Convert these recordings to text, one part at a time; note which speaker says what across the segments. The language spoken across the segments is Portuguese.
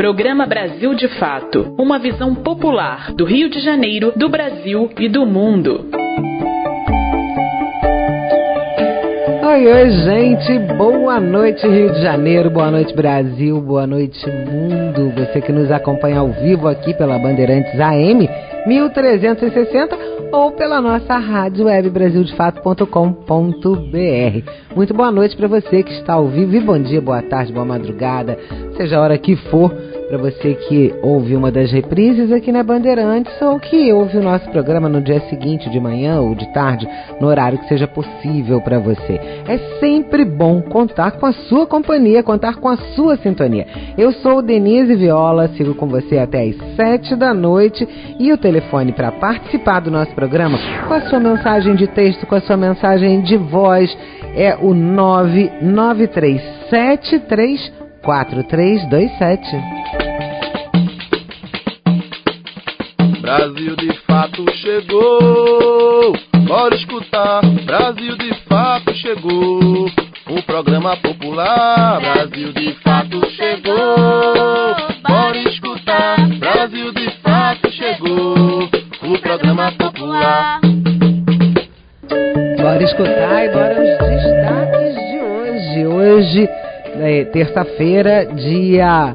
Speaker 1: Programa Brasil de Fato, uma visão popular do Rio de Janeiro, do Brasil e do mundo.
Speaker 2: Oi, gente, boa noite Rio de Janeiro, boa noite Brasil, boa noite mundo. Você que nos acompanha ao vivo aqui pela Bandeirantes AM 1360 ou pela nossa rádio web brasildefato.com.br. Muito boa noite para você que está ao vivo e bom dia, boa tarde, boa madrugada, seja a hora que for, para você que ouve uma das reprises aqui na Bandeirantes ou que ouve o nosso programa no dia seguinte, de manhã ou de tarde, no horário que seja possível para você. É sempre bom contar com a sua companhia, contar com a sua sintonia. Eu sou Denise Viola, sigo com você até às 7 da noite e o telefone para participar do nosso programa com a sua mensagem de texto, com a sua mensagem de voz é o 993734327.
Speaker 3: Brasil de Fato chegou, bora escutar. Brasil de Fato chegou, o programa popular. Brasil de Fato chegou, bora escutar. Brasil de Fato chegou, o programa popular.
Speaker 2: Bora escutar e bora os destaques de hoje. Hoje, terça-feira, dia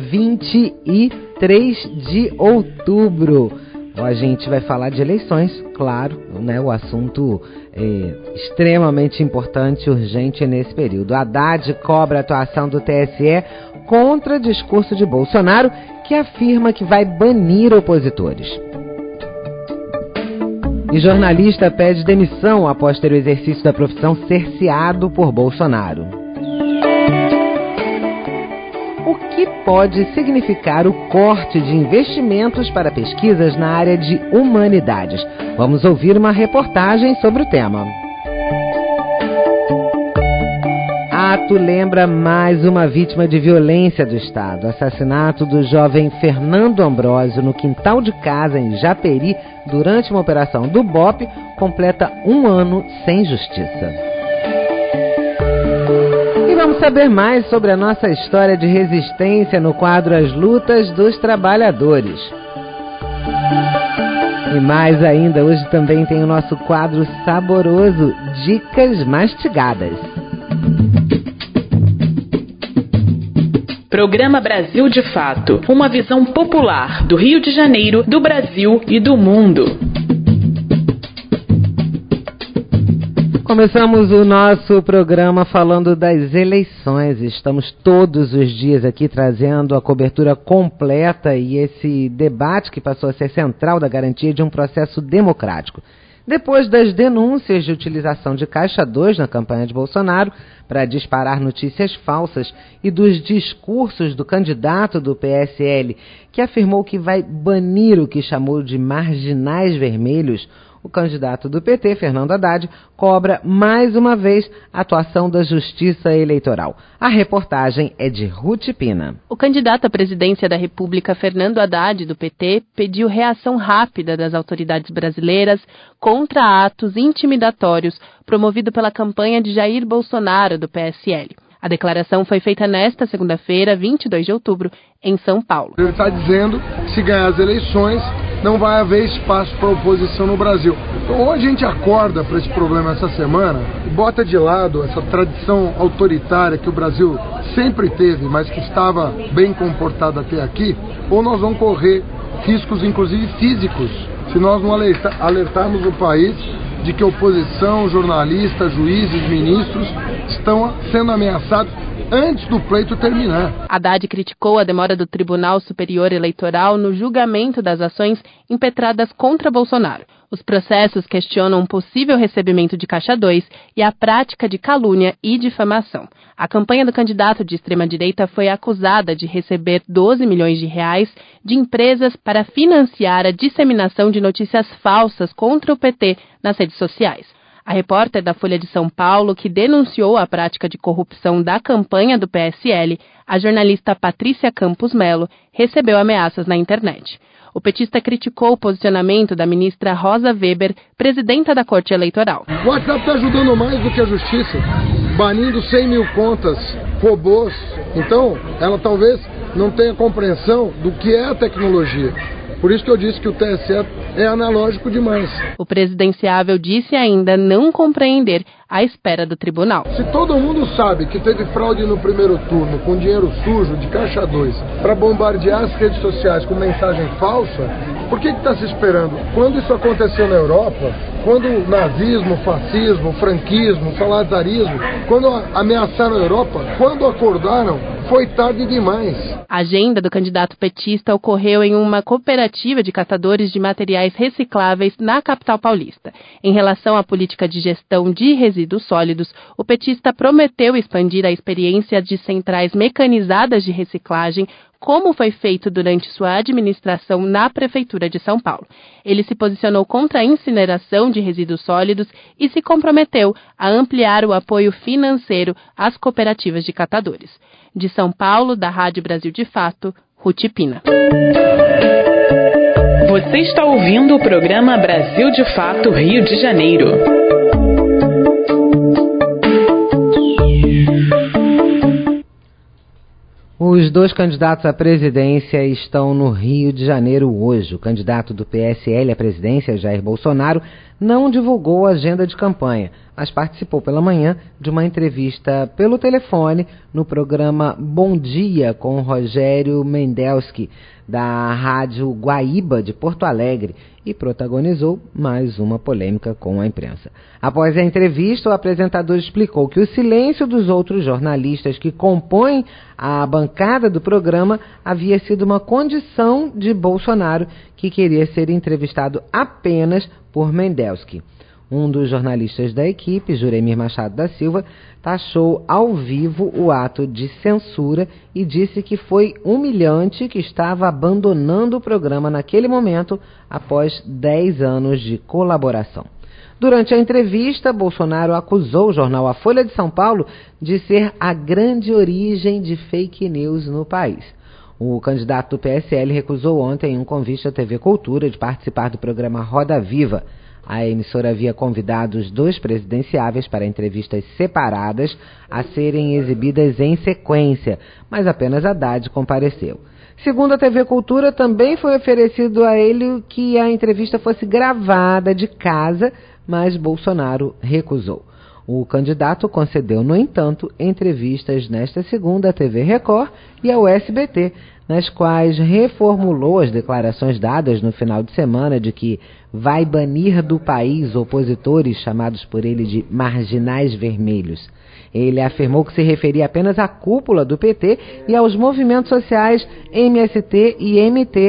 Speaker 2: 23 de outubro. A gente vai falar de eleições, claro, né? O assunto é extremamente importante e urgente nesse período. Haddad cobra a atuação do TSE contra discurso de Bolsonaro, que afirma que vai banir opositores. E jornalista pede demissão após ter o exercício da profissão cerceado por Bolsonaro. O que pode significar o corte de investimentos para pesquisas na área de humanidades? Vamos ouvir uma reportagem sobre o tema. Ato lembra mais uma vítima de violência do Estado. Assassinato do jovem Fernando Ambrósio no quintal de casa em Japeri durante uma operação do BOPE completa um ano sem justiça. Vamos saber mais sobre a nossa história de resistência no quadro As Lutas dos Trabalhadores. E mais ainda, hoje também tem o nosso quadro saboroso Dicas Mastigadas.
Speaker 1: Programa Brasil de Fato, uma visão popular do Rio de Janeiro, do Brasil e do mundo.
Speaker 2: Começamos o nosso programa falando das eleições. Estamos todos os dias aqui trazendo a cobertura completa e esse debate que passou a ser central da garantia de um processo democrático. Depois das denúncias de utilização de Caixa 2 na campanha de Bolsonaro para disparar notícias falsas e dos discursos do candidato do PSL, que afirmou que vai banir o que chamou de marginais vermelhos, o candidato do PT, Fernando Haddad, cobra mais uma vez a atuação da Justiça Eleitoral. A reportagem é de Ruth Pina.
Speaker 4: O candidato à presidência da República, Fernando Haddad, do PT, pediu reação rápida das autoridades brasileiras contra atos intimidatórios promovidos pela campanha de Jair Bolsonaro, do PSL. A declaração foi feita nesta segunda-feira, 22 de outubro, em São Paulo.
Speaker 5: Ele está dizendo que se ganhar as eleições, não vai haver espaço para oposição no Brasil. Então, ou a gente acorda para esse problema essa semana e bota de lado essa tradição autoritária que o Brasil sempre teve, mas que estava bem comportada até aqui, ou nós vamos correr riscos, inclusive físicos, se nós não alertarmos o país de que oposição, jornalistas, juízes, ministros estão sendo ameaçados antes do pleito terminar.
Speaker 4: Haddad criticou a demora do Tribunal Superior Eleitoral no julgamento das ações impetradas contra Bolsonaro. Os processos questionam um possível recebimento de Caixa 2 e a prática de calúnia e difamação. A campanha do candidato de extrema-direita foi acusada de receber 12 milhões de reais de empresas para financiar a disseminação de notícias falsas contra o PT nas redes sociais. A repórter da Folha de São Paulo, que denunciou a prática de corrupção da campanha do PSL, a jornalista Patrícia Campos Melo, recebeu ameaças na internet. O petista criticou o posicionamento da ministra Rosa Weber, presidenta da Corte Eleitoral.
Speaker 5: O WhatsApp está ajudando mais do que a justiça, banindo 100 mil contas robôs. Então, ela talvez não tem a compreensão do que é a tecnologia. Por isso que eu disse que o TSE é analógico demais.
Speaker 4: O presidenciável disse ainda não compreender a espera do tribunal.
Speaker 5: Se todo mundo sabe que teve fraude no primeiro turno com dinheiro sujo de Caixa 2 para bombardear as redes sociais com mensagem falsa, por que está se esperando? Quando isso aconteceu na Europa, quando o nazismo, o fascismo, o franquismo, o salazarismo, quando ameaçaram a Europa, quando acordaram, foi tarde demais.
Speaker 4: A agenda do candidato petista ocorreu em uma cooperativa de catadores de materiais recicláveis na capital paulista. Em relação à política de gestão de resíduos sólidos, o petista prometeu expandir a experiência de centrais mecanizadas de reciclagem, como foi feito durante sua administração na Prefeitura de São Paulo. Ele se posicionou contra a incineração de resíduos sólidos e se comprometeu a ampliar o apoio financeiro às cooperativas de catadores. De São Paulo, da Rádio Brasil de Fato, Ruth Pina.
Speaker 1: Você está ouvindo o programa Brasil de Fato Rio de Janeiro.
Speaker 2: Os dois candidatos à presidência estão no Rio de Janeiro hoje. O candidato do PSL à presidência, Jair Bolsonaro, não divulgou a agenda de campanha, mas participou pela manhã de uma entrevista pelo telefone no programa Bom Dia com Rogério Mendelski, da Rádio Guaíba de Porto Alegre, e protagonizou mais uma polêmica com a imprensa. Após a entrevista, o apresentador explicou que o silêncio dos outros jornalistas que compõem a bancada do programa havia sido uma condição de Bolsonaro, que queria ser entrevistado apenas por Mendelski. Um dos jornalistas da equipe, Juremir Machado da Silva, taxou ao vivo o ato de censura e disse que foi humilhante, que estava abandonando o programa naquele momento após 10 anos de colaboração. Durante a entrevista, Bolsonaro acusou o jornal A Folha de São Paulo de ser a grande origem de fake news no país. O candidato do PSL recusou ontem um convite à TV Cultura de participar do programa Roda Viva. A emissora havia convidado os dois presidenciáveis para entrevistas separadas a serem exibidas em sequência, mas apenas Haddad compareceu. Segundo a TV Cultura, também foi oferecido a ele que a entrevista fosse gravada de casa, mas Bolsonaro recusou. O candidato concedeu, no entanto, entrevistas nesta segunda à TV Record e ao SBT, nas quais reformulou as declarações dadas no final de semana de que vai banir do país opositores chamados por ele de marginais vermelhos. Ele afirmou que se referia apenas à cúpula do PT e aos movimentos sociais MST e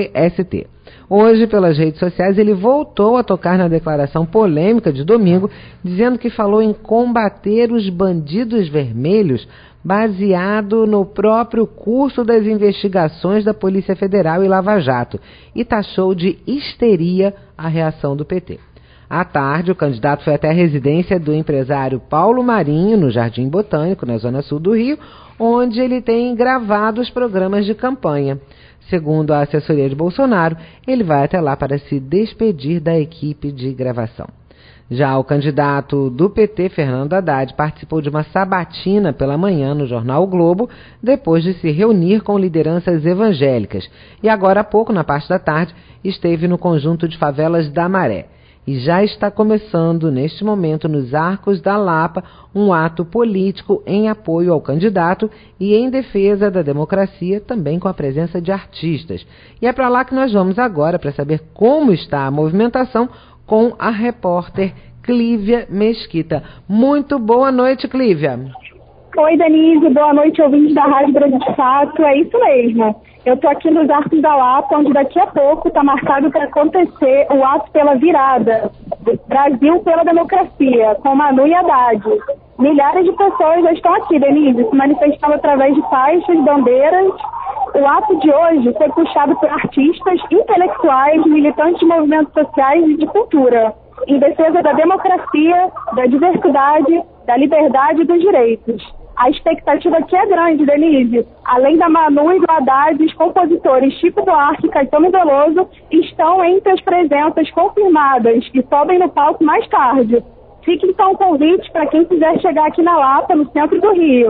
Speaker 2: MTST. Hoje, pelas redes sociais, ele voltou a tocar na declaração polêmica de domingo, dizendo que falou em combater os bandidos vermelhos, baseado no próprio curso das investigações da Polícia Federal e Lava Jato, e taxou de histeria a reação do PT. À tarde, o candidato foi até a residência do empresário Paulo Marinho, no Jardim Botânico, na zona sul do Rio, onde ele tem gravado os programas de campanha. Segundo a assessoria de Bolsonaro, ele vai até lá para se despedir da equipe de gravação. Já o candidato do PT, Fernando Haddad, participou de uma sabatina pela manhã no jornal O Globo, depois de se reunir com lideranças evangélicas. E agora há pouco, na parte da tarde, esteve no conjunto de favelas da Maré. E já está começando, neste momento, nos Arcos da Lapa, um ato político em apoio ao candidato e em defesa da democracia, também com a presença de artistas. E é para lá que nós vamos agora, para saber como está a movimentação, com a repórter Clívia Mesquita. Muito boa noite, Clívia.
Speaker 6: Oi, Denise. Boa noite, ouvintes da Rádio Brasil de Fato. É isso mesmo. Eu estou aqui nos Arcos da Lapa, onde daqui a pouco está marcado para acontecer o ato pela virada, Brasil pela democracia, com Manu e Haddad. Milhares de pessoas já estão aqui, Denise, se manifestando através de faixas, bandeiras. O ato de hoje foi puxado por artistas, intelectuais, militantes de movimentos sociais e de cultura, em defesa da democracia, da diversidade, da liberdade e dos direitos. A expectativa aqui é grande, Denise. Além da Manu e do Haddad, os compositores Chico Buarque e Caetano Veloso estão entre as presenças confirmadas e sobem no palco mais tarde. Fica então o convite para quem quiser chegar aqui na Lapa, no centro do Rio.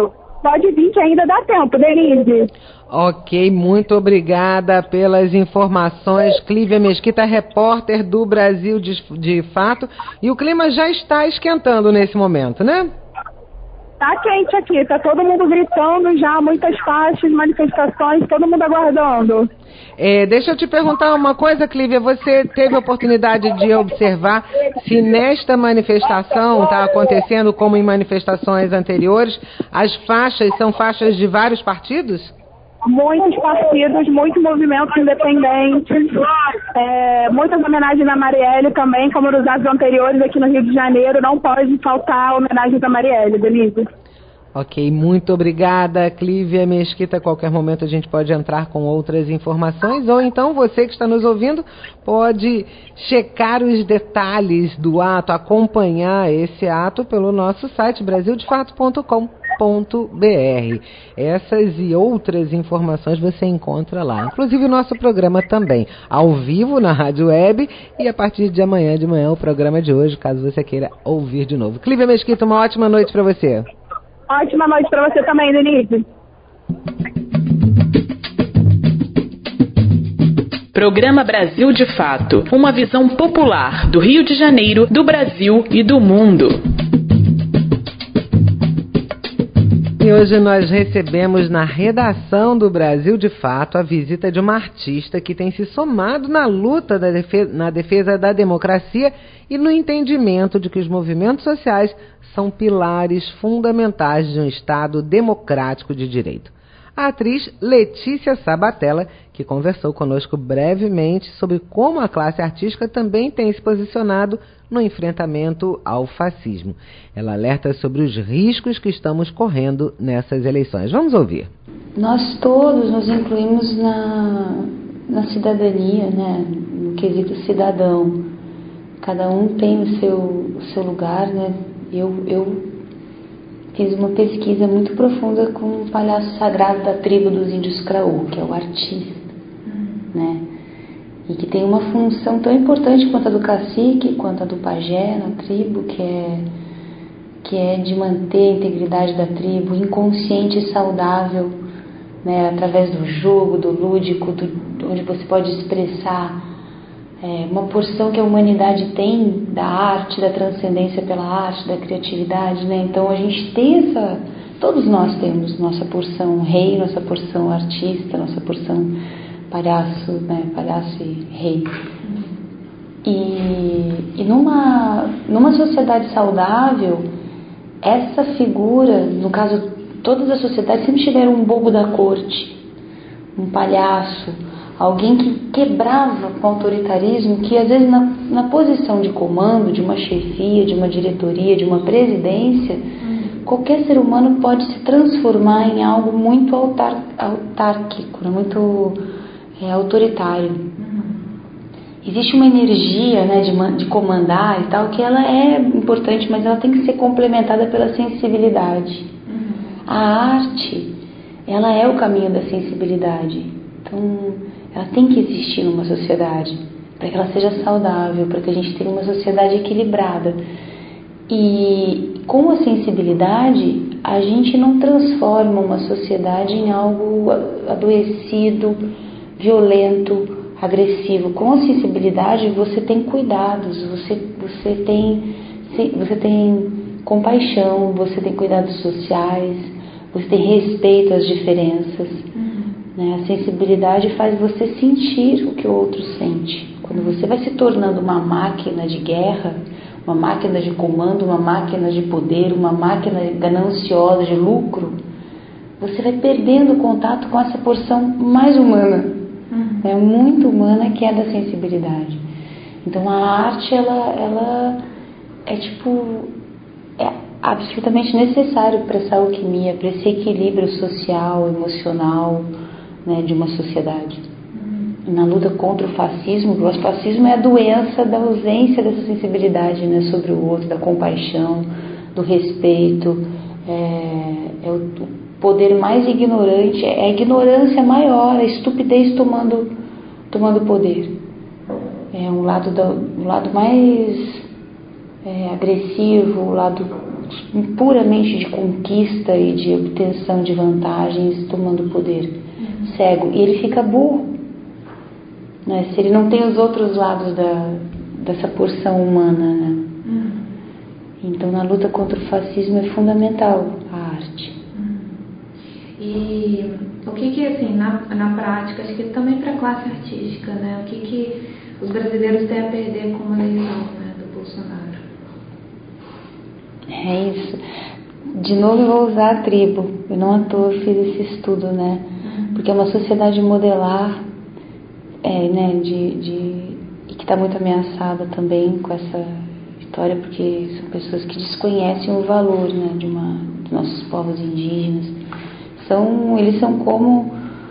Speaker 6: pode vir que ainda dá tempo, Denise.
Speaker 2: Ok, muito obrigada pelas informações. Clívia Mesquita, repórter do Brasil de Fato. E o clima já está esquentando nesse momento, né?
Speaker 6: Tá quente aqui, tá todo mundo gritando já, muitas faixas, manifestações, todo mundo aguardando.
Speaker 2: Deixa eu te perguntar uma coisa, Clívia. Você teve a oportunidade de observar se nesta manifestação está acontecendo como em manifestações anteriores, as faixas são faixas de vários partidos?
Speaker 6: Muitos partidos, muitos movimentos independentes, muitas homenagens à Marielle também, como nos anos anteriores aqui no Rio de Janeiro, não pode faltar homenagens à Marielle, Denise.
Speaker 2: Ok, muito obrigada, Clívia Mesquita. A qualquer momento a gente pode entrar com outras informações, ou então você que está nos ouvindo pode checar os detalhes do ato, acompanhar esse ato pelo nosso site brasildefato.com.br. Essas e outras informações você encontra lá, inclusive o nosso programa também, ao vivo na Rádio Web, e a partir de amanhã o programa de hoje, caso você queira ouvir de novo. Clívia Mesquita, uma ótima noite para você.
Speaker 6: Ótima noite para você também, Denise.
Speaker 1: Programa Brasil de Fato, uma visão popular do Rio de Janeiro, do Brasil e do mundo.
Speaker 2: E hoje nós recebemos na redação do Brasil de Fato a visita de uma artista que tem se somado na luta na defesa da democracia e no entendimento de que os movimentos sociais são pilares fundamentais de um Estado democrático de direito. A atriz Letícia Sabatella, que conversou conosco brevemente sobre como a classe artística também tem se posicionado no enfrentamento ao fascismo. Ela alerta sobre os riscos que estamos correndo nessas eleições. Vamos ouvir.
Speaker 7: Nós todos nos incluímos na cidadania, né? No quesito cidadão. Cada um tem o seu lugar, né? Eu fiz uma pesquisa muito profunda com o palhaço sagrado da tribo dos índios Craô, que é o artista, né? E que tem uma função tão importante quanto a do cacique, quanto a do pajé na tribo, que é de manter a integridade da tribo, inconsciente e saudável, né? Através do jogo, do lúdico, onde você pode expressar uma porção que a humanidade tem da arte, da transcendência pela arte, da criatividade, né? Então a gente tem todos nós temos nossa porção rei, nossa porção artista, nossa porção palhaço, né? Palhaço e rei. E numa sociedade saudável, essa figura, no caso, todas as sociedades sempre tiveram um bobo da corte, um palhaço, alguém que quebrava com o autoritarismo, que às vezes na posição de comando, de uma chefia, de uma diretoria, de uma presidência, qualquer ser humano pode se transformar em algo muito autárquico, muito autoritário. Existe uma energia, né, de comandar e tal, que ela é importante, mas ela tem que ser complementada pela sensibilidade. A arte, ela é o caminho da sensibilidade. Então, ela tem que existir numa sociedade, para que ela seja saudável, para que a gente tenha uma sociedade equilibrada. E com a sensibilidade, a gente não transforma uma sociedade em algo adoecido, violento, agressivo. Com a sensibilidade, você tem cuidados, você tem compaixão, você tem cuidados sociais, você tem respeito às diferenças. A sensibilidade faz você sentir o que o outro sente. Quando você vai se tornando uma máquina de guerra, uma máquina de comando, uma máquina de poder, uma máquina gananciosa de lucro, você vai perdendo o contato com essa porção mais humana, muito humana, que é da sensibilidade. Então a arte, ela é absolutamente necessário para essa alquimia, para esse equilíbrio social, emocional, né, de uma sociedade. Na luta contra o fascismo, o fascismo é a doença da ausência dessa sensibilidade, né, sobre o outro, da compaixão, do respeito, é o poder mais ignorante, é a ignorância maior, a estupidez tomando poder. É um lado mais agressivo, o lado puramente de conquista e de obtenção de vantagens, tomando poder, cego, e ele fica burro, né? Se ele não tem os outros lados dessa porção humana, né? Então, na luta contra o fascismo é fundamental a arte.
Speaker 8: E o que assim, na prática, acho que também para a classe artística, né? O que os brasileiros têm a perder com uma eleição, né, do Bolsonaro?
Speaker 7: É isso. De novo eu vou usar a tribo. Eu não à toa fiz esse estudo, né? Porque é uma sociedade modelar, né? E que está muito ameaçada também com essa história, porque são pessoas que desconhecem o valor, né? Dos nossos povos indígenas. Eles são como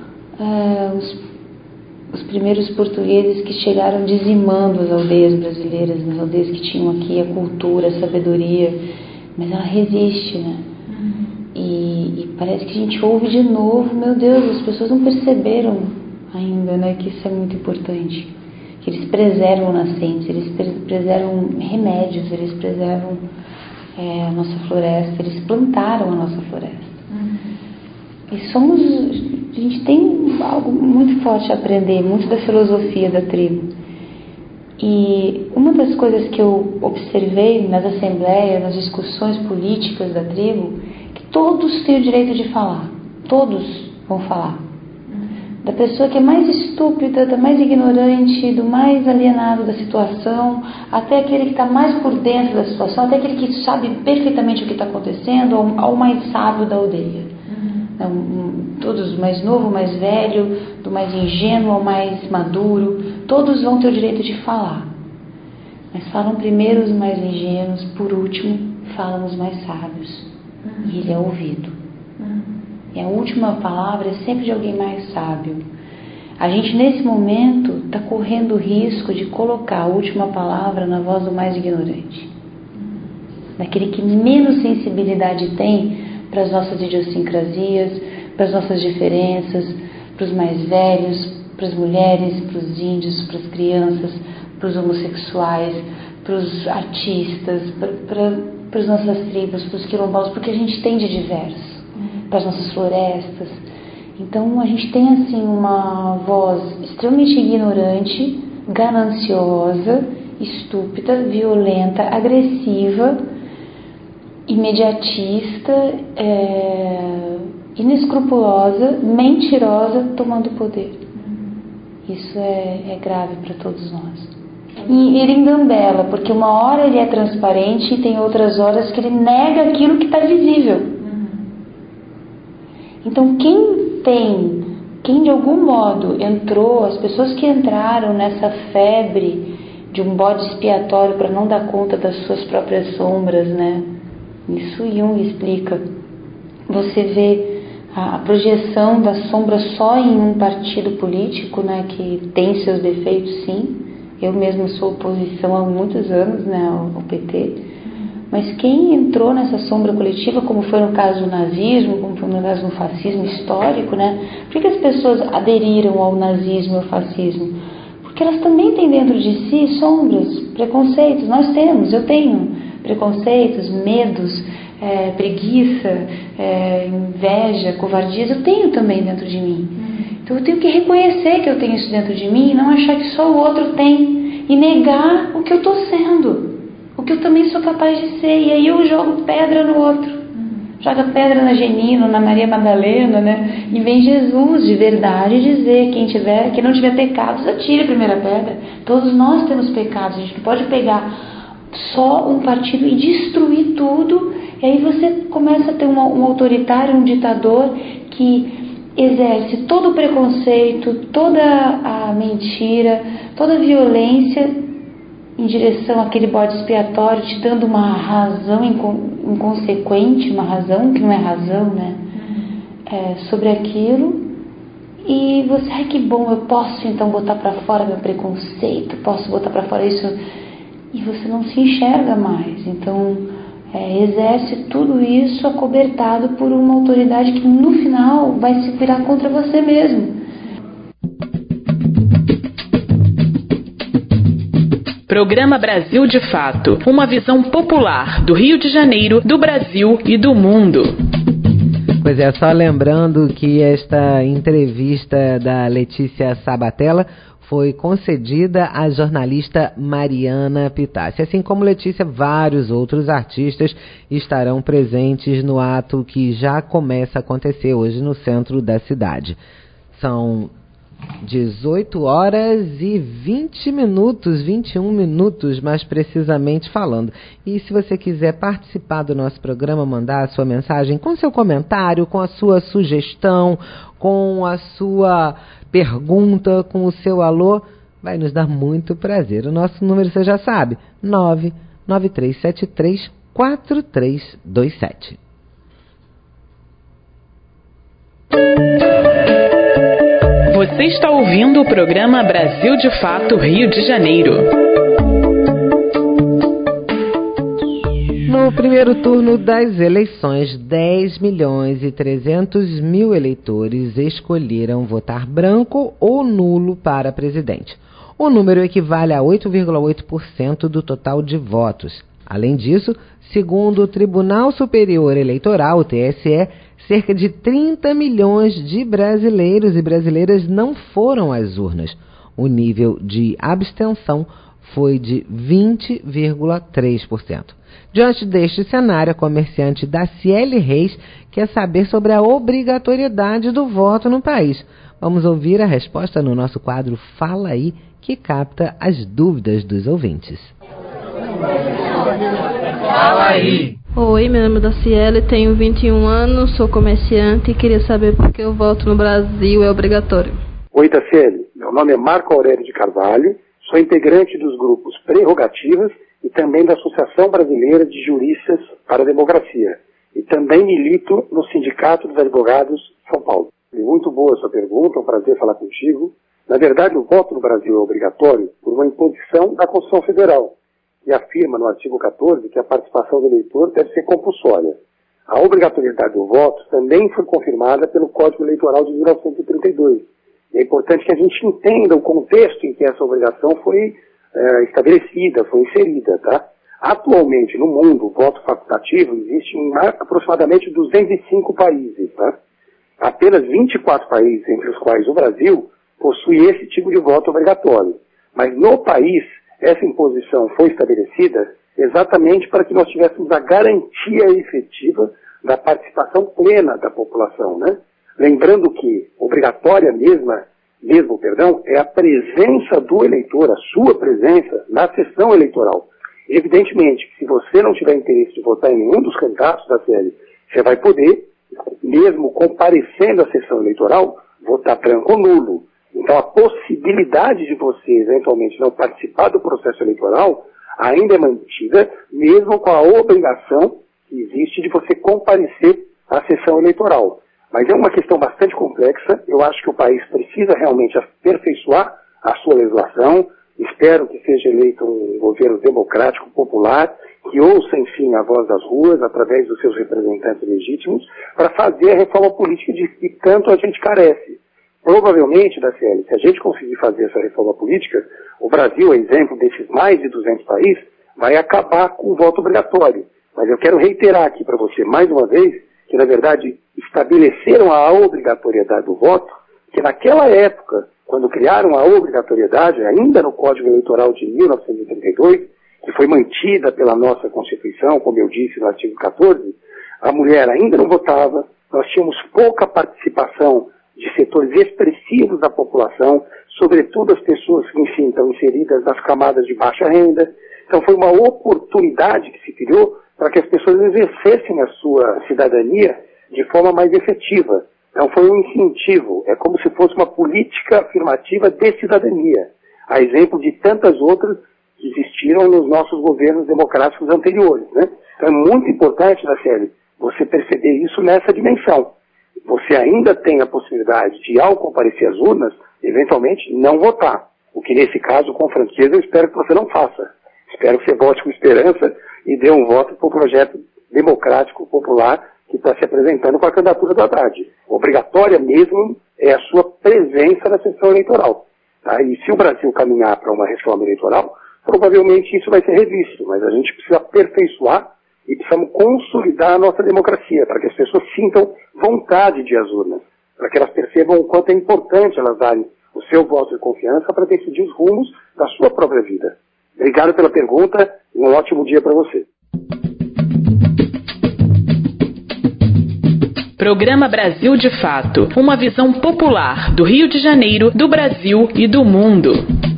Speaker 7: os primeiros portugueses que chegaram dizimando as aldeias brasileiras, as aldeias que tinham aqui a cultura, a sabedoria, mas ela resiste, né? E parece que a gente ouve de novo, meu Deus, as pessoas não perceberam ainda, né, que isso é muito importante, que eles preservam nascentes, eles preservam remédios, eles preservam a nossa floresta, eles plantaram a nossa floresta. E a gente tem algo muito forte a aprender, muito da filosofia da tribo. E uma das coisas que eu observei nas assembleias, nas discussões políticas da tribo, que todos têm o direito de falar, todos vão falar. Da pessoa que é mais estúpida, da mais ignorante, do mais alienado da situação, até aquele que está mais por dentro da situação, até aquele que sabe perfeitamente o que está acontecendo, ao mais sábio da aldeia. Todos, mais novo, mais velho, do mais ingênuo ao mais maduro, todos vão ter o direito de falar. Mas falam primeiro os mais ingênuos, por último falam os mais sábios. E ele é ouvido. E a última palavra é sempre de alguém mais sábio. A gente nesse momento está correndo o risco de colocar a última palavra na voz do mais ignorante, daquele que menos sensibilidade tem para as nossas idiosincrasias, para as nossas diferenças, para os mais velhos, para as mulheres, para os índios, para as crianças, para os homossexuais, para os artistas, para as nossas tribos, para os quilombolas, porque a gente tem de diverso, para as nossas florestas. Então a gente tem assim uma voz extremamente ignorante, gananciosa, estúpida, violenta, agressiva, imediatista, inescrupulosa, mentirosa, tomando poder. Isso é grave para todos nós. E Irindambela, porque uma hora ele é transparente e tem outras horas que ele nega aquilo que está visível. Então quem de algum modo entrou, as pessoas que entraram nessa febre de um bode expiatório para não dar conta das suas próprias sombras, né? Isso Jung explica. Você vê a projeção da sombra só em um partido político, né, que tem seus defeitos, sim. Eu mesmo sou oposição há muitos anos, né, ao PT. Mas quem entrou nessa sombra coletiva, como foi no caso do nazismo, como foi no caso do fascismo histórico, né? Por que as pessoas aderiram ao nazismo e ao fascismo? Porque elas também têm dentro de si sombras, preconceitos. Nós temos, eu tenho preconceitos, medos, preguiça, inveja, covardia, eu tenho também dentro de mim. Então eu tenho que reconhecer que eu tenho isso dentro de mim e não achar que só o outro tem e negar o que eu estou sendo, o que eu também sou capaz de ser. E aí eu jogo pedra no outro, joga pedra na Genina, na Maria Madalena, né? E vem Jesus de verdade dizer: quem não tiver pecados, atire a primeira pedra. Todos nós temos pecados, a gente não pode pegar só um partido e destruir tudo. E aí você começa a ter um autoritário, um ditador que exerce todo o preconceito, toda a mentira, toda a violência em direção àquele bode expiatório, te dando uma razão inconsequente, uma razão que não é razão, né? Sobre aquilo. E você, ai que bom, eu posso então botar para fora meu preconceito, posso botar para fora isso. E você não se enxerga mais. Então exerce tudo isso acobertado por uma autoridade que no final vai se virar contra você mesmo.
Speaker 1: Programa Brasil de Fato, uma visão popular do Rio de Janeiro, do Brasil e do mundo.
Speaker 2: Pois é, só lembrando que esta entrevista da Letícia Sabatella foi concedida à jornalista Mariana Pitassi. Assim como Letícia, vários outros artistas estarão presentes no ato que já começa a acontecer hoje no centro da cidade. São 18 horas e 20 minutos, 21 minutos, mais precisamente falando. E se você quiser participar do nosso programa, mandar a sua mensagem com seu comentário, com a sua sugestão, com a sua pergunta, com o seu alô, vai nos dar muito prazer. O nosso número você já sabe, 993734327.
Speaker 1: Você está ouvindo o programa Brasil de Fato Rio de Janeiro.
Speaker 2: No primeiro turno das eleições, 10.300.000 eleitores escolheram votar branco ou nulo para presidente. O número equivale a 8,8% do total de votos. Além disso, segundo o Tribunal Superior Eleitoral, o TSE, cerca de 30 milhões de brasileiros e brasileiras não foram às urnas. O nível de abstenção foi de 20,3%. Diante deste cenário, a comerciante Daciele Reis quer saber sobre a obrigatoriedade do voto no país. Vamos ouvir a resposta no nosso quadro Fala Aí, que capta as dúvidas dos ouvintes.
Speaker 9: Fala aí!
Speaker 10: Oi, meu nome é Daciele, tenho 21 anos, sou comerciante e queria saber por que o voto no Brasil é obrigatório.
Speaker 11: Oi, Daciele, meu nome é Marco Aurélio de Carvalho, sou integrante dos grupos Prerrogativas e também da Associação Brasileira de Juristas para a Democracia. E também milito no Sindicato dos Advogados de São Paulo. Muito boa a sua pergunta, é um prazer falar contigo. Na verdade, o voto no Brasil é obrigatório por uma imposição da Constituição Federal, que afirma no artigo 14 que a participação do eleitor deve ser compulsória. A obrigatoriedade do voto também foi confirmada pelo Código Eleitoral de 1932. É importante que a gente entenda o contexto em que essa obrigação foi estabelecida, foi inserida, tá? Atualmente, no mundo, o voto facultativo existe em aproximadamente 205 países, tá? Apenas 24 países, entre os quais o Brasil, possui esse tipo de voto obrigatório. Mas no país, essa imposição foi estabelecida exatamente para que nós tivéssemos a garantia efetiva da participação plena da população, né? Lembrando que obrigatória mesmo, é a presença do eleitor, a sua presença na sessão eleitoral. Evidentemente, se você não tiver interesse de votar em nenhum dos candidatos da série, você vai poder, mesmo comparecendo à sessão eleitoral, votar branco ou nulo. Então, a possibilidade de você, eventualmente, não participar do processo eleitoral ainda é mantida, mesmo com a obrigação que existe de você comparecer à sessão eleitoral. Mas é uma questão bastante complexa. Eu acho que o país precisa realmente aperfeiçoar a sua legislação. Espero que seja eleito um governo democrático, popular, que ouça, enfim, a voz das ruas, através dos seus representantes legítimos, para fazer a reforma política de que tanto a gente carece. Provavelmente, Daciele, se a gente conseguir fazer essa reforma política, o Brasil, a exemplo desses mais de 200 países, vai acabar com o voto obrigatório. Mas eu quero reiterar aqui para você, mais uma vez, que na verdade estabeleceram a obrigatoriedade do voto, que naquela época, quando criaram a obrigatoriedade, ainda no Código Eleitoral de 1932, que foi mantida pela nossa Constituição, como eu disse no artigo 14, a mulher ainda não votava, nós tínhamos pouca participação de setores expressivos da população, sobretudo as pessoas que, enfim, estão inseridas nas camadas de baixa renda. Então foi uma oportunidade que se criou para que as pessoas exercessem a sua cidadania de forma mais efetiva. Então foi um incentivo, é como se fosse uma política afirmativa de cidadania, a exemplo de tantas outras que existiram nos nossos governos democráticos anteriores, né? Então é muito importante, Daciele, você perceber isso nessa dimensão. Você ainda tem a possibilidade de, ao comparecer às urnas, eventualmente não votar. O que nesse caso, com franqueza, eu espero que você não faça. Espero que você vote com esperança e dê um voto para o projeto democrático popular que está se apresentando com a candidatura do Haddad. Obrigatória mesmo é a sua presença na sessão eleitoral. Tá? E se o Brasil caminhar para uma reforma eleitoral, provavelmente isso vai ser revisto, mas a gente precisa aperfeiçoar e precisamos consolidar a nossa democracia, para que as pessoas sintam vontade de ir às urnas, para que elas percebam o quanto é importante elas darem o seu voto de confiança para decidir os rumos da sua própria vida. Obrigado pela pergunta e um ótimo dia para você.
Speaker 1: Programa Brasil de Fato, uma visão popular do Rio de Janeiro, do Brasil e do mundo.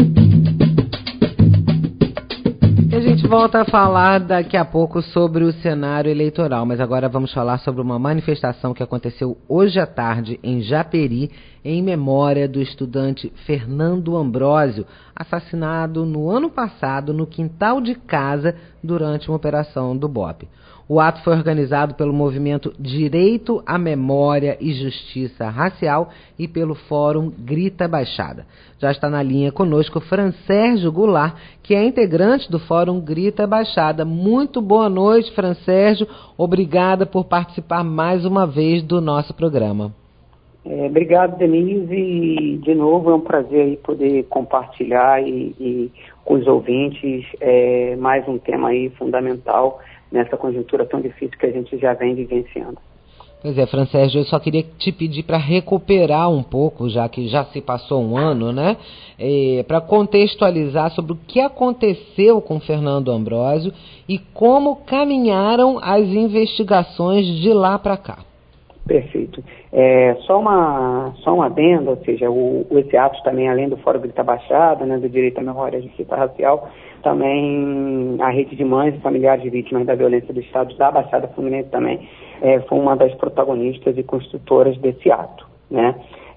Speaker 2: A gente volta a falar daqui a pouco sobre o cenário eleitoral, mas agora vamos falar sobre uma manifestação que aconteceu hoje à tarde em Japeri, em memória do estudante Fernando Ambrósio, assassinado no ano passado no quintal de casa durante uma operação do BOPE. O ato foi organizado pelo movimento Direito à Memória e Justiça Racial e pelo Fórum Grita Baixada. Já está na linha conosco Fransérgio Goulart, que é integrante do Fórum Grita Baixada. Muito boa noite, Fransérgio. Obrigada por participar mais uma vez do nosso programa.
Speaker 9: Obrigado, Denise, e de novo é um prazer aí poder compartilhar e com os ouvintes mais um tema aí fundamental nessa conjuntura tão difícil que a gente já vem vivenciando.
Speaker 2: Pois é, Fransérgio, eu só queria te pedir para recuperar um pouco, já que já se passou um ano, né? Para contextualizar sobre o que aconteceu com Fernando Ambrósio e como caminharam as investigações de lá para cá.
Speaker 9: Perfeito. Só um adendo, ou seja, esse ato também, além do Fórum Grita Baixada, né, do Direito à Memória e Justiça Racial, também a Rede de Mães e Familiares de Vítimas da Violência do Estado da Baixada Fluminense também foi uma das protagonistas e construtoras desse ato, né?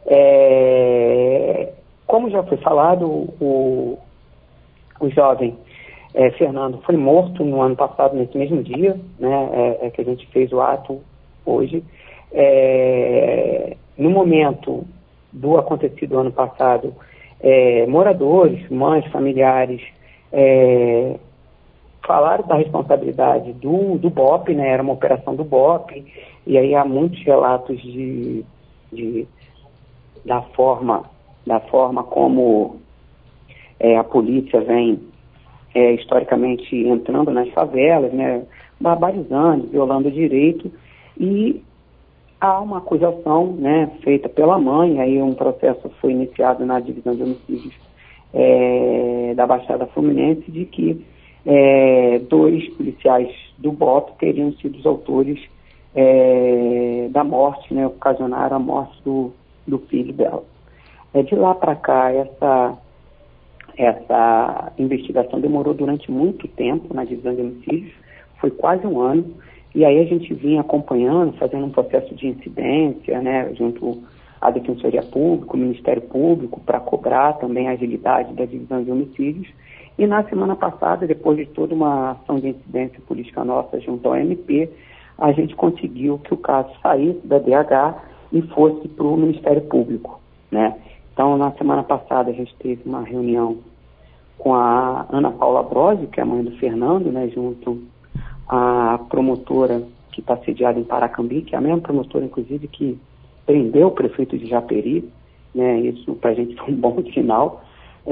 Speaker 9: Como já foi falado, o jovem Fernando foi morto no ano passado, nesse mesmo dia, né, que a gente fez o ato hoje. No momento do acontecido ano passado, moradores, mães, familiares falaram da responsabilidade do BOPE, né? Era uma operação do BOPE, e aí há muitos relatos da forma como a polícia vem historicamente entrando nas favelas, né? Barbarizando, violando o direito, e há uma acusação, né, feita pela mãe, aí um processo foi iniciado na divisão de homicídios da Baixada Fluminense, de que 2 policiais do BOPE teriam sido os autores da morte, né, ocasionaram a morte do filho dela. De lá para cá, essa investigação demorou durante muito tempo na divisão de homicídios, foi quase um ano. E aí a gente vinha acompanhando, fazendo um processo de incidência, né, junto à Defensoria Pública, o Ministério Público, para cobrar também a agilidade da divisão de homicídios. E na semana passada, depois de toda uma ação de incidência política nossa junto ao MP, a gente conseguiu que o caso saísse da DH e fosse para o Ministério Público, né? Então, na semana passada, a gente teve uma reunião com a Ana Paula Brosio, que é a mãe do Fernando, né, junto a promotora que está sediada em Paracambi, que é a mesma promotora, inclusive, que prendeu o prefeito de Japeri, né? Isso para a gente foi um bom sinal.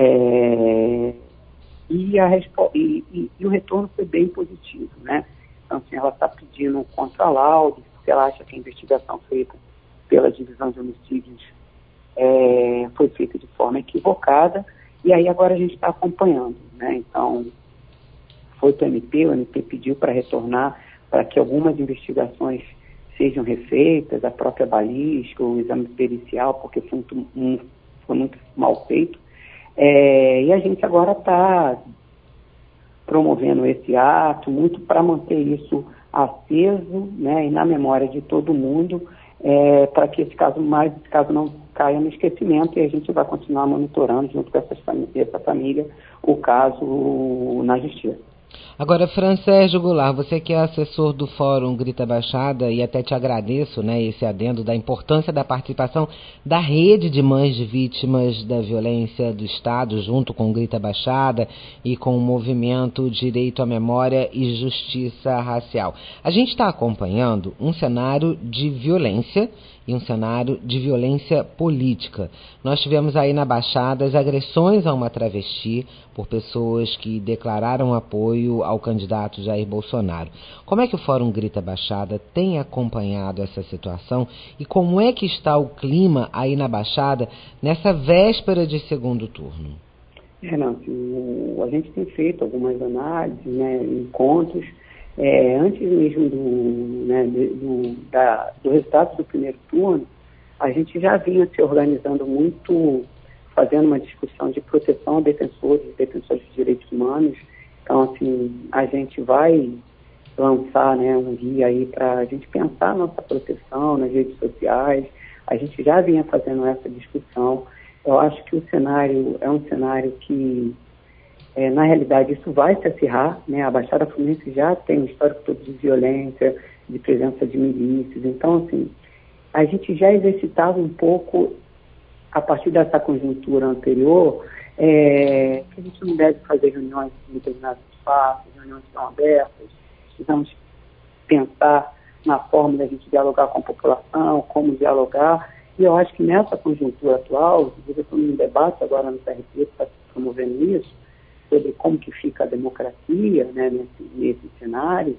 Speaker 9: E o retorno foi bem positivo, né? Então, assim, ela está pedindo um contralaudo, porque ela acha que a investigação feita pela divisão de homicídios foi feita de forma equivocada, e aí agora a gente está acompanhando, né? Então, foi para o MP pediu para retornar, para que algumas investigações sejam refeitas, a própria balística, o exame pericial, porque foi muito mal feito. E a gente agora está promovendo esse ato, muito para manter isso aceso, né, e na memória de todo mundo, para que esse caso não caia no esquecimento, e a gente vai continuar monitorando, junto com essa família, o caso na justiça.
Speaker 2: Agora, Fransérgio Goulart, você que é assessor do Fórum Grita Baixada, e até te agradeço, né, esse adendo da importância da participação da rede de mães de vítimas da violência do Estado, junto com o Grita Baixada e com o movimento Direito à Memória e Justiça Racial. A gente está acompanhando um cenário de violência e um cenário de violência política. Nós tivemos aí na Baixada as agressões a uma travesti por pessoas que declararam apoio ao candidato Jair Bolsonaro. Como é que o Fórum Grita Baixada tem acompanhado essa situação e como é que está o clima aí na Baixada nessa véspera de segundo turno?
Speaker 9: A gente tem feito algumas análises, encontros, antes mesmo do resultado do primeiro turno, a gente já vinha se organizando muito, fazendo uma discussão de proteção a defensores de direitos humanos. Então, assim, a gente vai lançar um guia aí para a gente pensar a nossa proteção nas redes sociais. A gente já vinha fazendo essa discussão. Eu acho que o cenário é um cenário que, na realidade, isso vai se acirrar, A Baixada Fluminense já tem um histórico todo de violência, de presença de milícias. Então, assim, a gente já exercitava um pouco, a partir dessa conjuntura anterior, que a gente não deve fazer reuniões em determinados espaços, reuniões tão abertas. Precisamos pensar na forma da gente dialogar com a população, como dialogar. E eu acho que nessa conjuntura atual, eu estou num debate agora no TRT, está promovendo isso, sobre como que fica a democracia, nesse cenário,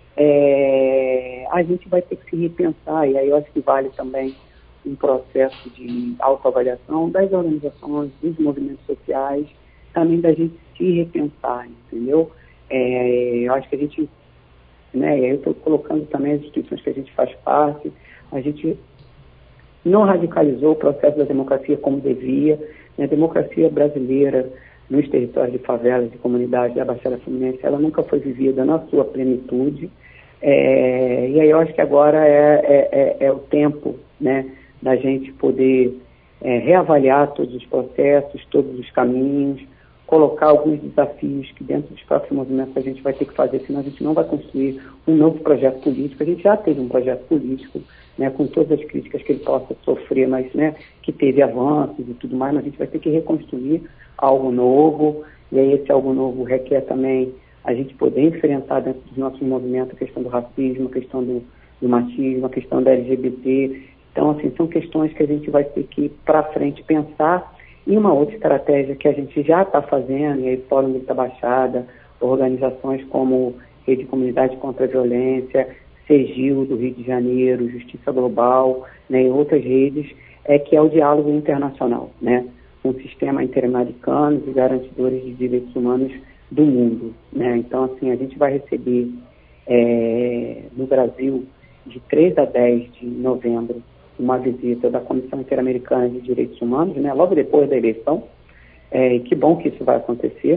Speaker 9: a gente vai ter que se repensar, e aí eu acho que vale também um processo de autoavaliação das organizações, dos movimentos sociais, também da gente se repensar, entendeu? Eu acho que a gente, eu estou colocando também as instituições que a gente faz parte, a gente não radicalizou o processo da democracia como devia. A democracia brasileira nos territórios de favelas, de comunidades da Baixada Fluminense, ela nunca foi vivida na sua plenitude. E aí eu acho que agora é o tempo, da gente poder reavaliar todos os processos, todos os caminhos, colocar alguns desafios que dentro dos próprios movimentos a gente vai ter que fazer, senão a gente não vai construir um novo projeto político. A gente já teve um projeto político, com todas as críticas que ele possa sofrer, mas que teve avanços e tudo mais, mas a gente vai ter que reconstruir algo novo, e aí esse algo novo requer também a gente poder enfrentar dentro dos nossos movimentos a questão do racismo, a questão do machismo, a questão da LGBT. Então, assim, são questões que a gente vai ter que ir para frente pensar. E uma outra estratégia que a gente já está fazendo, e aí Fórum Grita Baixada, organizações como Rede Comunidade contra a Violência, CEGIL do Rio de Janeiro, Justiça Global, e outras redes, que é o diálogo internacional, com o sistema interamericano de garantidores de direitos humanos do mundo. Então, assim, a gente vai receber no Brasil, de 3 a 10 de novembro, uma visita da Comissão Interamericana de Direitos Humanos, logo depois da eleição, e que bom que isso vai acontecer.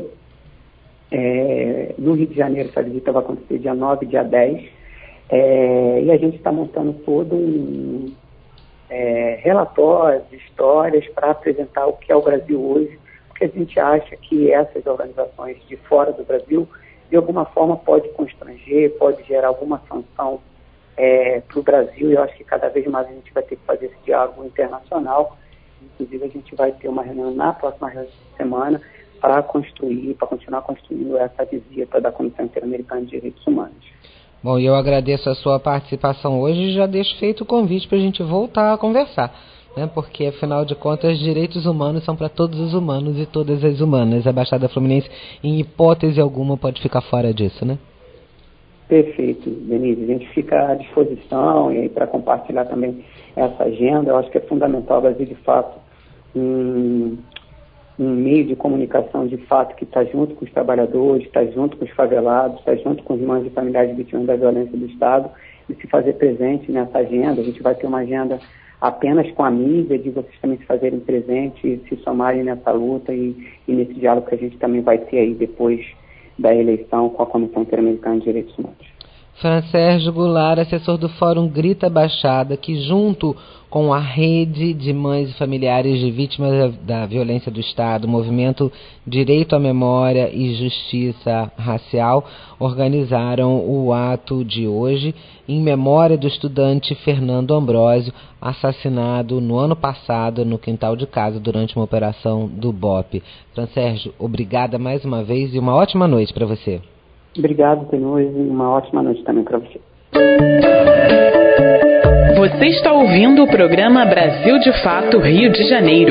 Speaker 9: No Rio de Janeiro, essa visita vai acontecer dia 9 e dia 10, e a gente está montando todo um relatório de histórias para apresentar o que é o Brasil hoje, porque a gente acha que essas organizações de fora do Brasil, de alguma forma, pode constranger, pode gerar alguma sanção para o Brasil, e eu acho que cada vez mais a gente vai ter que fazer esse diálogo internacional. Inclusive, a gente vai ter uma reunião na próxima semana para continuar construindo essa visita da Comissão Interamericana de Direitos Humanos.
Speaker 2: Bom, eu agradeço a sua participação hoje e já deixo feito o convite para a gente voltar a conversar, porque, afinal de contas, direitos humanos são para todos os humanos e todas as humanas. A Baixada Fluminense, em hipótese alguma, pode ficar fora disso,
Speaker 9: Perfeito, Denise. A gente fica à disposição e para compartilhar também essa agenda. Eu acho que é fundamental o Brasil, de fato, um meio de comunicação, de fato, que está junto com os trabalhadores, está junto com os favelados, está junto com os irmãos e familiares vítimas da violência do Estado, e se fazer presente nessa agenda. A gente vai ter uma agenda apenas com a mídia, de vocês também se fazerem presente, se somarem nessa luta e nesse diálogo que a gente também vai ter aí depois da eleição com a Comissão Interamericana de Direitos Humanos.
Speaker 2: Fransérgio Goulart, assessor do Fórum Grita Baixada, que junto com a Rede de Mães e Familiares de Vítimas da Violência do Estado, Movimento Direito à Memória e Justiça Racial, organizaram o ato de hoje em memória do estudante Fernando Ambrósio, assassinado no ano passado no quintal de casa durante uma operação do BOPE. Fransérgio, obrigada mais uma vez e uma ótima noite para você.
Speaker 9: Obrigado, Tenor, e uma ótima noite também para você.
Speaker 1: Você está ouvindo o programa Brasil de Fato Rio de Janeiro.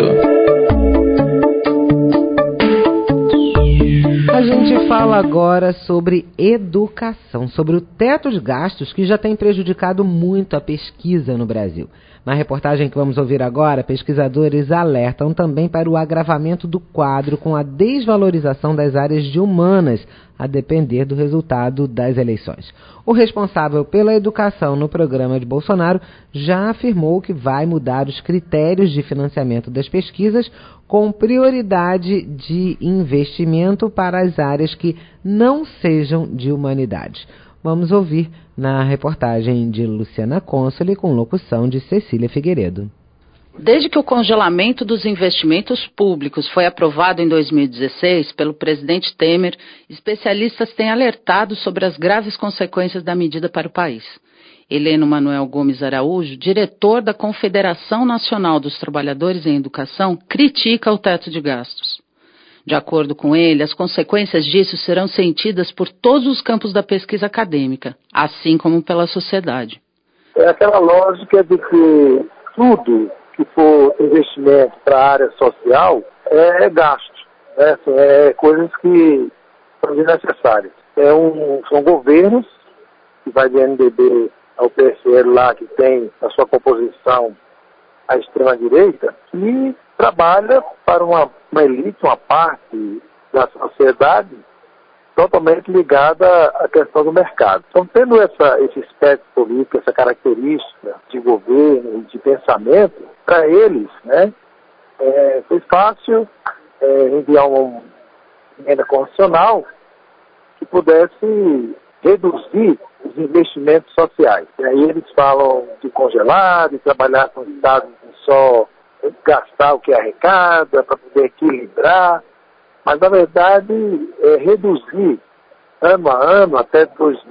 Speaker 2: A gente fala agora sobre educação, sobre o teto de gastos que já tem prejudicado muito a pesquisa no Brasil. Na reportagem que vamos ouvir agora, pesquisadores alertam também para o agravamento do quadro com a desvalorização das áreas de humanas, a depender do resultado das eleições. O responsável pela educação no programa de Bolsonaro já afirmou que vai mudar os critérios de financiamento das pesquisas com prioridade de investimento para as áreas que não sejam de humanidades. Vamos ouvir na reportagem de Luciana Consoli com locução de Cecília Figueiredo.
Speaker 12: Desde que o congelamento dos investimentos públicos foi aprovado em 2016 pelo presidente Temer, especialistas têm alertado sobre as graves consequências da medida para o país. Heleno Manuel Gomes Araújo, diretor da Confederação Nacional dos Trabalhadores em Educação, critica o teto de gastos. De acordo com ele, as consequências disso serão sentidas por todos os campos da pesquisa acadêmica, assim como pela sociedade.
Speaker 13: É aquela lógica de que tudo que for investimento para a área social é gasto, né? É coisas que são desnecessárias. São governos, que vai de MDB ao PSL lá, que tem a sua composição à extrema-direita, que trabalha para uma elite, uma parte da sociedade totalmente ligada à questão do mercado. Então, tendo esse espectro político, essa característica de governo e de pensamento, para eles, né, foi fácil enviar uma emenda constitucional que pudesse reduzir os investimentos sociais. E aí eles falam de congelar, de trabalhar com o Estado só gastar o que arrecada, para poder equilibrar, mas na verdade reduzir ano a ano, até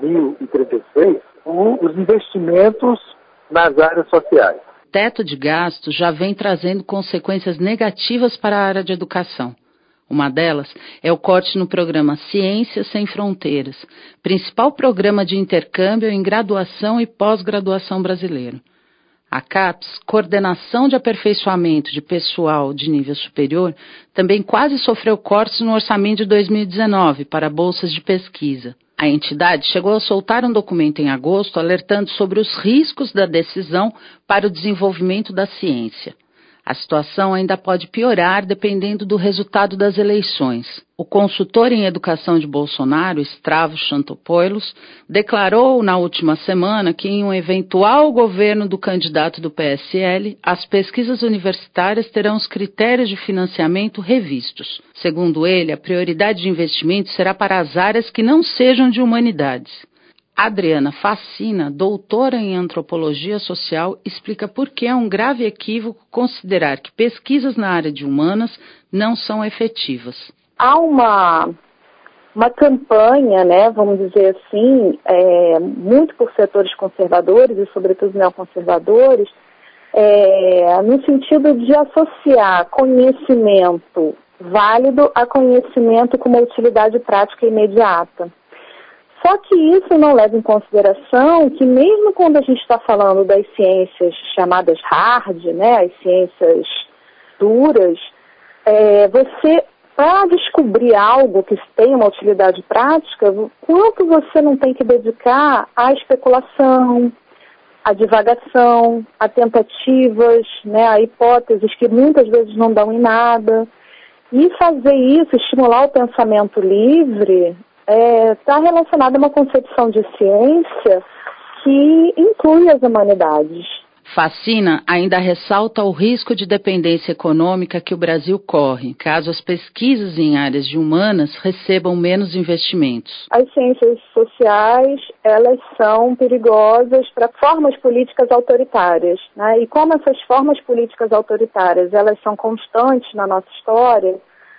Speaker 13: 2036, os investimentos nas áreas sociais.
Speaker 12: O teto de gastos já vem trazendo consequências negativas para a área de educação. Uma delas é o corte no programa Ciências Sem Fronteiras, principal programa de intercâmbio em graduação e pós-graduação brasileiro. A CAPES, Coordenação de Aperfeiçoamento de Pessoal de Nível Superior, também quase sofreu cortes no orçamento de 2019 para bolsas de pesquisa. A entidade chegou a soltar um documento em agosto alertando sobre os riscos da decisão para o desenvolvimento da ciência. A situação ainda pode piorar dependendo do resultado das eleições. O consultor em educação de Bolsonaro, Stravos Chantopoulos, declarou na última semana que em um eventual governo do candidato do PSL, as pesquisas universitárias terão os critérios de financiamento revistos. Segundo ele, a prioridade de investimento será para as áreas que não sejam de humanidades. Adriana Facina, doutora em antropologia social, explica por que é um grave equívoco considerar que pesquisas na área de humanas não são efetivas.
Speaker 6: Há uma campanha, né, vamos dizer assim, muito por setores conservadores e sobretudo neoconservadores, no sentido de associar conhecimento válido a conhecimento com uma utilidade prática imediata. Só que isso não leva em consideração que mesmo quando a gente está falando das ciências chamadas hard, né, as ciências duras, você, para descobrir algo que tem uma utilidade prática, quanto você não tem que dedicar à especulação, à divagação, a tentativas, né, a hipóteses que muitas vezes não dão em nada. E fazer isso, estimular o pensamento livre, está relacionado a uma concepção de ciência que inclui as humanidades.
Speaker 12: Facina ainda ressalta o risco de dependência econômica que o Brasil corre, caso as pesquisas em áreas de humanas recebam menos investimentos.
Speaker 6: As ciências sociais, elas são perigosas para formas políticas autoritárias, né? E como essas formas políticas autoritárias, elas são constantes na nossa história,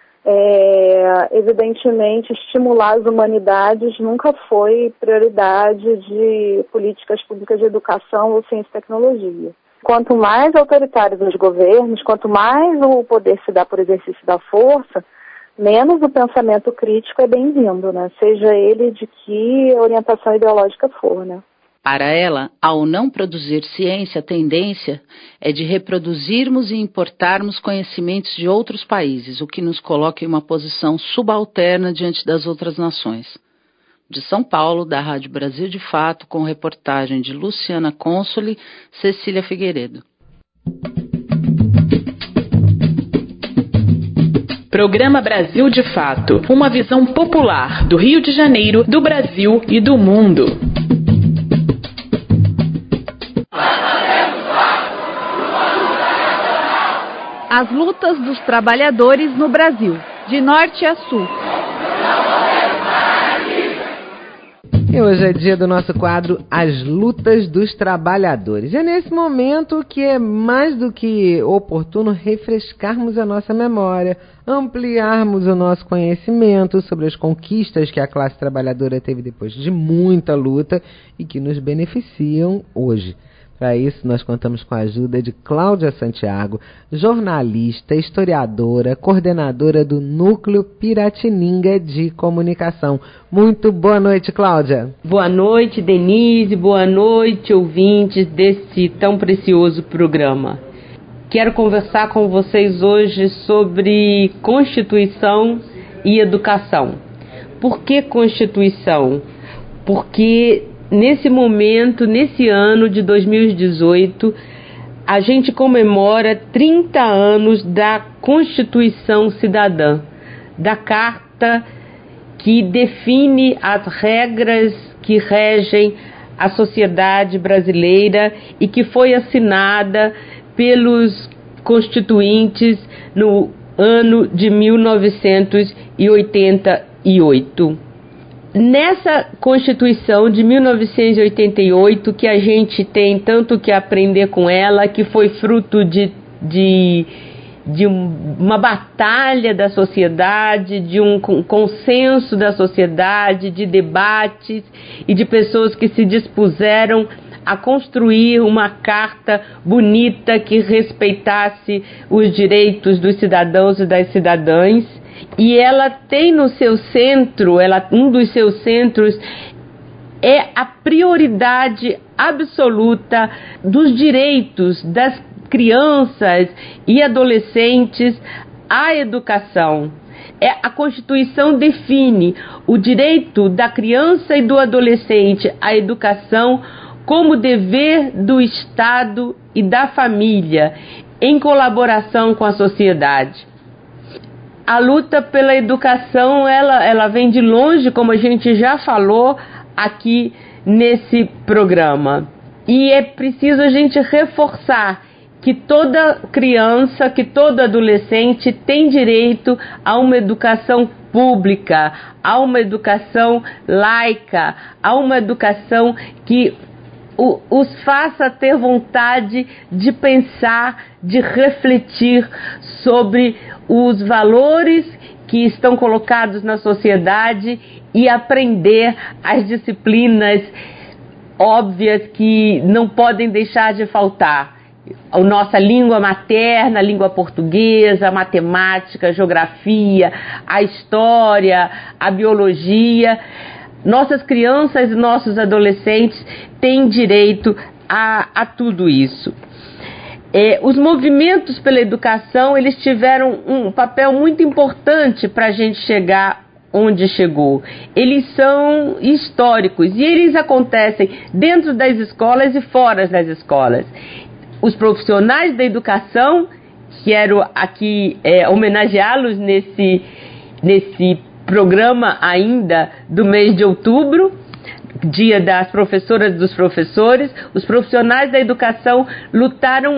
Speaker 6: evidentemente, estimular as humanidades nunca foi prioridade de políticas públicas de educação ou ciência e tecnologia. Quanto mais autoritários os governos, quanto mais o poder se dá por exercício da força, menos o pensamento crítico é bem-vindo, né? Seja ele de que orientação ideológica for, né?
Speaker 12: Para ela, ao não produzir ciência, a tendência é de reproduzirmos e importarmos conhecimentos de outros países, o que nos coloca em uma posição subalterna diante das outras nações. De São Paulo, da Rádio Brasil de Fato, com reportagem de Luciana Consoli, Cecília Figueiredo.
Speaker 1: Programa Brasil de Fato, uma visão popular do Rio de Janeiro, do Brasil e do mundo.
Speaker 14: As lutas dos trabalhadores no Brasil, de norte a sul.
Speaker 2: E hoje é dia do nosso quadro As Lutas dos Trabalhadores. É nesse momento que é mais do que oportuno refrescarmos a nossa memória, ampliarmos o nosso conhecimento sobre as conquistas que a classe trabalhadora teve depois de muita luta e que nos beneficiam hoje. Para isso, nós contamos com a ajuda de Cláudia Santiago, jornalista, historiadora, coordenadora do Núcleo Piratininga de Comunicação. Muito boa noite, Cláudia.
Speaker 15: Boa noite, Denise. Boa noite, ouvintes desse tão precioso programa. Quero conversar com vocês hoje sobre Constituição e educação. Por que Constituição? Porque nesse momento, nesse ano de 2018, a gente comemora 30 anos da Constituição Cidadã, da Carta que define as regras que regem a sociedade brasileira e que foi assinada pelos constituintes no ano de 1988. Nessa Constituição de 1988, que a gente tem tanto que aprender com ela, que foi fruto de uma batalha da sociedade, de um consenso da sociedade, de debates e de pessoas que se dispuseram a construir uma carta bonita que respeitasse os direitos dos cidadãos e das cidadãs. E ela tem no seu centro, um dos seus centros é a prioridade absoluta dos direitos das crianças e adolescentes à educação. A Constituição define o direito da criança e do adolescente à educação como dever do Estado e da família, em colaboração com a sociedade. A luta pela educação, ela vem de longe, como a gente já falou aqui nesse programa. E é preciso a gente reforçar que toda criança, que todo adolescente tem direito a uma educação pública, a uma educação laica, a uma educação que os faça ter vontade de pensar, de refletir sobre os valores que estão colocados na sociedade e aprender as disciplinas óbvias que não podem deixar de faltar. A nossa língua materna, a língua portuguesa, a matemática, a geografia, a história, a biologia. Nossas crianças e nossos adolescentes têm direito a tudo isso. Os movimentos pela educação, eles tiveram um papel muito importante para a gente chegar onde chegou. Eles são históricos e eles acontecem dentro das escolas e fora das escolas. Os profissionais da educação, quero aqui homenageá-los nesse programa ainda do mês de outubro, Dia das Professoras e dos Professores. Os profissionais da educação lutam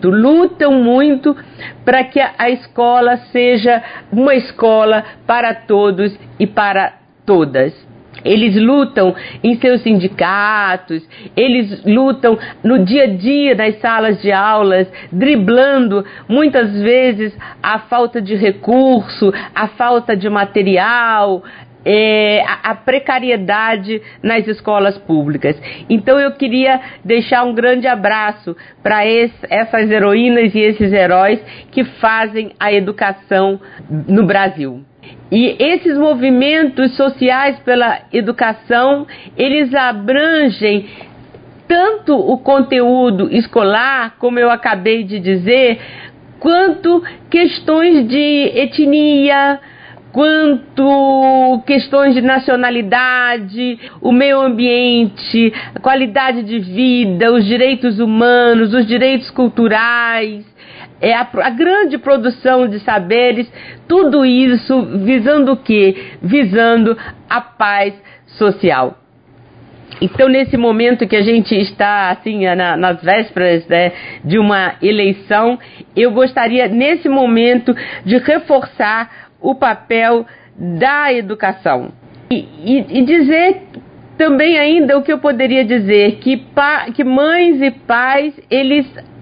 Speaker 15: muito para que a escola seja uma escola para todos e para todas. Eles lutam em seus sindicatos, eles lutam no dia a dia nas salas de aulas, driblando muitas vezes a falta de recurso, a falta de material, a precariedade nas escolas públicas. Então eu queria deixar um grande abraço para essas heroínas e esses heróis que fazem a educação no Brasil. E esses movimentos sociais pela educação, eles abrangem tanto o conteúdo escolar, como eu acabei de dizer, quanto questões de etnia, quanto questões de nacionalidade, o meio ambiente, a qualidade de vida, os direitos humanos, os direitos culturais, a grande produção de saberes, tudo isso visando o quê? Visando a paz social. Então, nesse momento que a gente está assim, nas vésperas, né, de uma eleição, eu gostaria, nesse momento, de reforçar o papel da educação. E dizer também ainda o que eu poderia dizer, que mães e pais, eles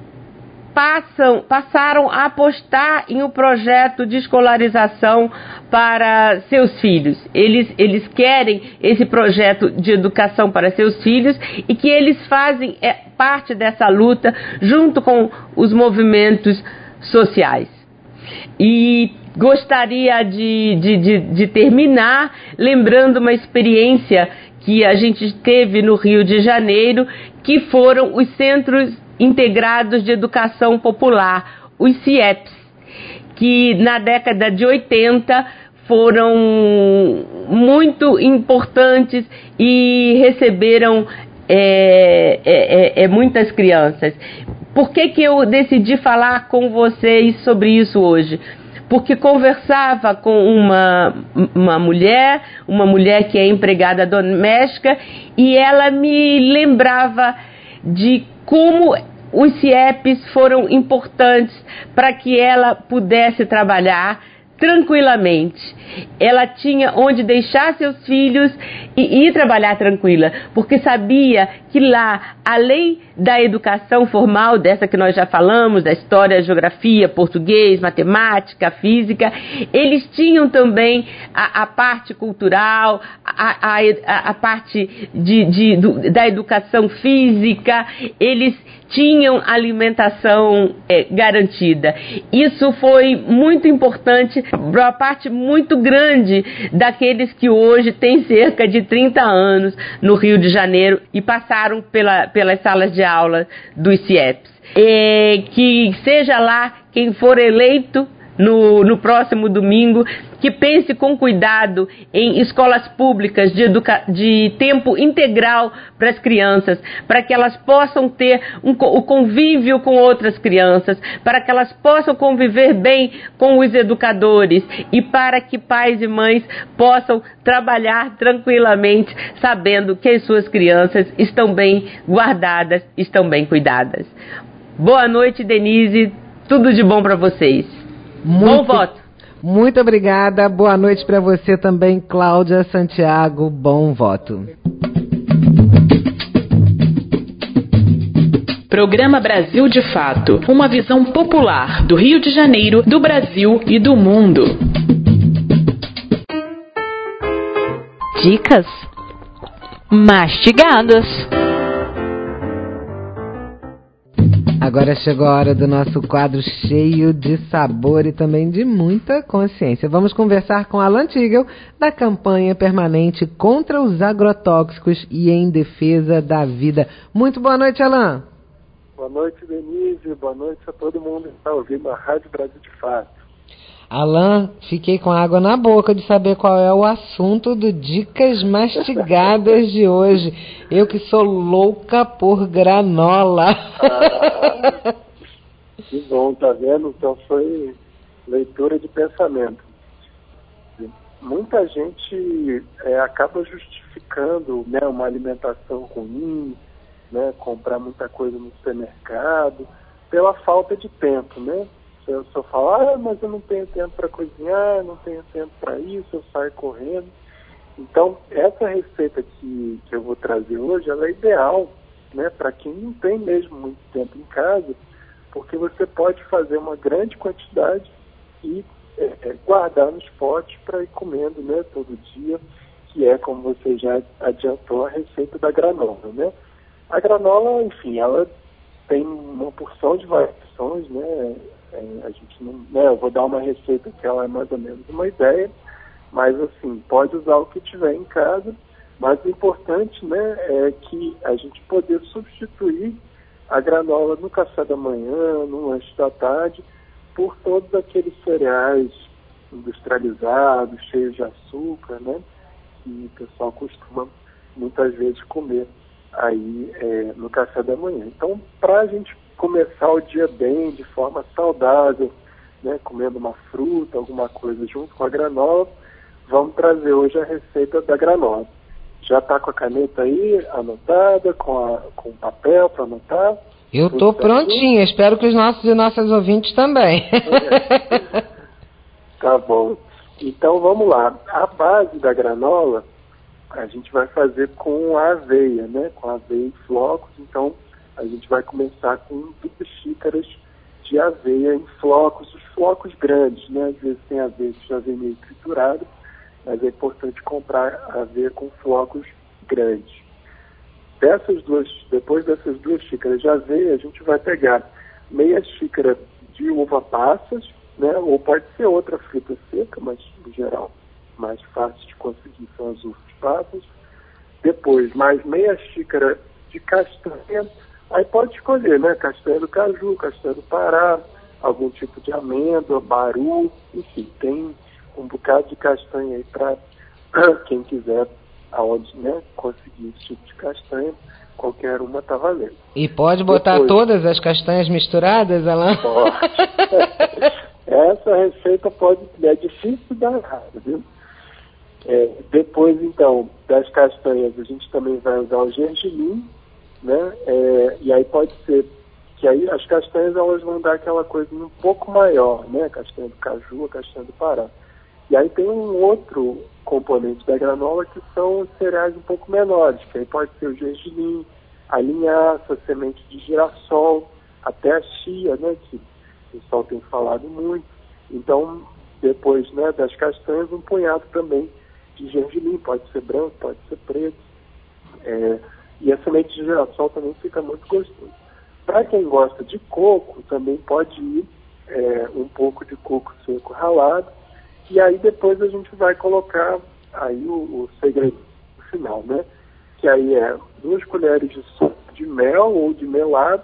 Speaker 15: passaram a apostar em um projeto de escolarização para seus filhos. Eles querem esse projeto de educação para seus filhos e que eles fazem parte dessa luta junto com os movimentos sociais. E gostaria de terminar lembrando uma experiência que a gente teve no Rio de Janeiro, que foram os Centros Integrados de Educação Popular, os CIEPs, que na década de 80 foram muito importantes e receberam muitas crianças. Por que eu decidi falar com vocês sobre isso hoje? Porque conversava com uma mulher que é empregada doméstica, e ela me lembrava de como os CIEPs foram importantes para que ela pudesse trabalhar tranquilamente. Ela tinha onde deixar seus filhos e ir trabalhar tranquila, porque sabia que lá, além da educação formal, dessa que nós já falamos, da história, geografia, português, matemática, física, eles tinham também a parte cultural, a parte da educação física, eles tinham alimentação garantida. Isso foi muito importante para uma parte muito grande daqueles que hoje têm cerca de 30 anos no Rio de Janeiro e passaram pelas salas de aula dos CIEPs. Que seja lá quem for eleito no próximo domingo, que pense com cuidado em escolas públicas de tempo integral para as crianças, para que elas possam ter o convívio com outras crianças, para que elas possam conviver bem com os educadores e para que pais e mães possam trabalhar tranquilamente, sabendo que as suas crianças estão bem guardadas, estão bem cuidadas. Boa noite, Denise, tudo de bom para vocês. Bom voto.
Speaker 2: Muito obrigada. Boa noite para você também, Cláudia Santiago. Bom voto.
Speaker 1: Programa Brasil de Fato. Uma visão popular do Rio de Janeiro, do Brasil e do mundo.
Speaker 14: Dicas mastigadas.
Speaker 2: Agora chegou a hora do nosso quadro cheio de sabor e também de muita consciência. Vamos conversar com Alan Tigel, da campanha permanente contra os agrotóxicos e em defesa da vida. Muito boa noite, Alan.
Speaker 13: Boa noite, Denise. Boa noite a todo mundo que está ouvindo a Rádio Brasil de Fato.
Speaker 2: Alan, fiquei com água na boca de saber qual é o assunto do Dicas Mastigadas de hoje. Eu que sou louca por granola.
Speaker 13: Que bom, tá vendo? Então foi leitura de pensamento. Muita gente acaba justificando, né, uma alimentação ruim, né, comprar muita coisa no supermercado, pela falta de tempo, né? Eu só falo, mas eu não tenho tempo para cozinhar, não tenho tempo para isso, eu saio correndo. Então, essa receita que eu vou trazer hoje, ela é ideal, né, para quem não tem mesmo muito tempo em casa, porque você pode fazer uma grande quantidade e guardar nos potes para ir comendo, né, todo dia, que é, como você já adiantou, a receita da granola, né? A granola, enfim, ela tem uma porção de variações, né? A gente não, né, eu vou dar uma receita que ela é mais ou menos uma ideia, mas assim, pode usar o que tiver em casa, Mas o importante, né, é que a gente poder substituir a granola no café da manhã, no lanche da tarde, por todos aqueles cereais industrializados, cheios de açúcar, né, que o pessoal costuma muitas vezes comer aí no café da manhã. Então, para a gente começar o dia bem, de forma saudável, né, comendo uma fruta, alguma coisa junto com a granola, vamos trazer hoje a receita da granola. Já está com a caneta aí anotada, com o papel para anotar?
Speaker 2: Eu estou prontinha, espero que os nossos e nossas ouvintes também.
Speaker 13: Tá bom. Então vamos lá. A base da granola a gente vai fazer com a aveia, né? Com a aveia em flocos. Então a gente vai começar com 2 xícaras de aveia em flocos, os flocos grandes, né? Às vezes tem aveia que já vem meio triturada, mas é importante comprar aveia com flocos grandes. Depois dessas 2 xícaras de aveia, a gente vai pegar meia xícara de uva passas, né? Ou pode ser outra fruta seca, mas em geral mais fácil de conseguir são as uvas passas. Depois mais meia xícara de castanha, aí pode escolher, né? Castanha do caju, castanha do Pará, algum tipo de amêndoa, baru, enfim, tem um bocado de castanha aí para quem quiser aonde, né, conseguir esse tipo de castanha, qualquer uma tá valendo.
Speaker 2: E pode botar todas as castanhas misturadas, Alain?
Speaker 13: Pode. Essa receita é difícil dar errado, viu? Depois, então, das castanhas, a gente também vai usar o gergelim, né? E aí pode ser que aí as castanhas elas vão dar aquela coisa um pouco maior, né? A castanha do caju, a castanha do Pará. E aí tem um outro componente da granola que são os cereais um pouco menores, que aí pode ser o gergelim, a linhaça, a semente de girassol, até a chia, né, que o pessoal tem falado muito. Então, depois, né, das castanhas, um punhado também de gergelim, pode ser branco, pode ser preto. E a semente de girassol também fica muito gostoso. Para quem gosta de coco, também pode ir um pouco de coco seco ralado. E aí depois a gente vai colocar aí o segredo no final, né? Que aí 2 colheres de sopa de mel ou de melado,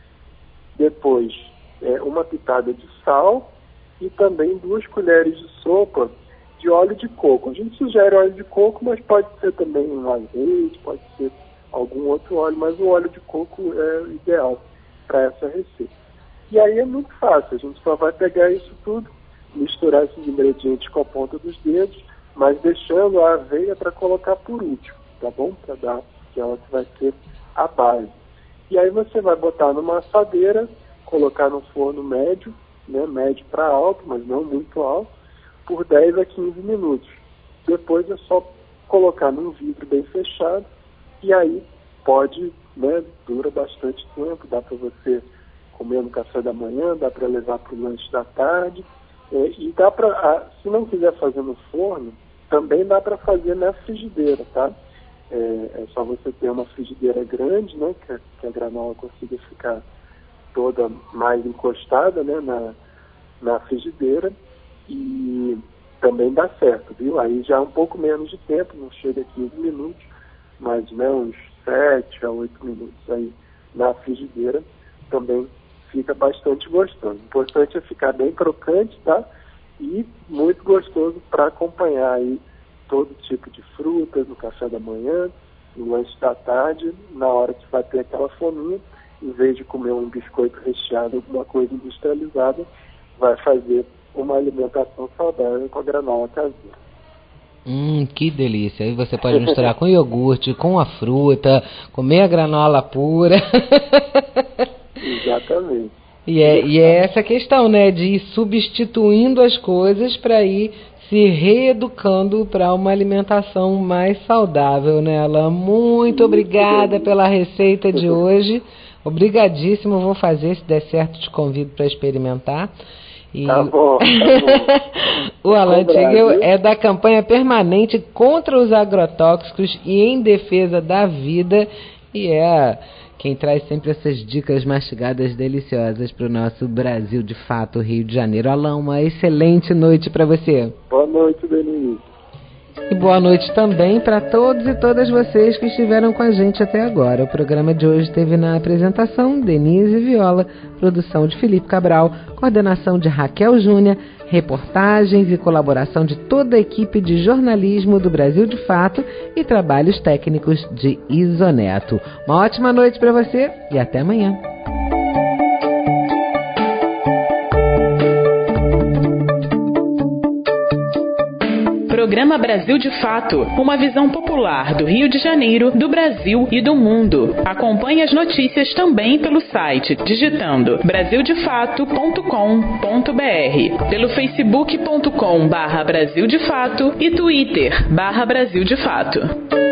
Speaker 13: depois uma pitada de sal e também 2 colheres de sopa de óleo de coco. A gente sugere óleo de coco, mas pode ser também um azeite, pode ser algum outro óleo, mas o óleo de coco é ideal para essa receita. E aí é muito fácil, a gente só vai pegar isso tudo, misturar esses ingredientes com a ponta dos dedos, mas deixando a aveia para colocar por último, tá bom? Para dar aquela que vai ser a base. E aí você vai botar numa assadeira, colocar no forno médio, né? Médio para alto, mas não muito alto, por 10 a 15 minutos. Depois é só colocar num vidro bem fechado e aí pode, né? Dura bastante tempo, dá para você comer no café da manhã, dá para levar para o lanche da tarde. E dá para, se não quiser fazer no forno, também dá para fazer na frigideira, tá? É só você ter uma frigideira grande, né? Que a granola consiga ficar toda mais encostada, né? Na frigideira. E também dá certo, viu? Aí já é um pouco menos de tempo, não chega a 15 minutos, mas né, uns 7 a 8 minutos aí na frigideira também fica bastante gostoso. O importante é ficar bem crocante, tá? E muito gostoso para acompanhar aí todo tipo de frutas no café da manhã, no lanche da tarde, na hora que vai ter aquela fominha, em vez de comer um biscoito recheado, alguma coisa industrializada, vai fazer uma alimentação saudável com a granola caseira.
Speaker 2: Que delícia. Aí você pode misturar com iogurte, com a fruta, comer a granola pura.
Speaker 13: Exatamente.
Speaker 2: E é essa questão, né, de ir substituindo as coisas para ir se reeducando para uma alimentação mais saudável, né, Alain? Muito obrigada pela receita de hoje. Obrigadíssimo, vou fazer, se der certo te convido para experimentar. E
Speaker 13: tá bom.
Speaker 2: O Alain Tiguel é da campanha permanente contra os agrotóxicos e em defesa da vida e quem traz sempre essas dicas mastigadas deliciosas para o nosso Brasil de Fato, Rio de Janeiro. Alain, uma excelente noite para você.
Speaker 13: Boa noite, Denise.
Speaker 2: E boa noite também para todos e todas vocês que estiveram com a gente até agora. O programa de hoje teve na apresentação Denise Viola, produção de Felipe Cabral, coordenação de Raquel Júnior, reportagens e colaboração de toda a equipe de jornalismo do Brasil de Fato e trabalhos técnicos de Isoneto. Uma ótima noite para você e até amanhã.
Speaker 1: Programa Brasil de Fato, uma visão popular do Rio de Janeiro, do Brasil e do mundo. Acompanhe as notícias também pelo site, digitando brasildefato.com.br, pelo facebook.com/Brasil de Fato e Twitter /Brasil de Fato.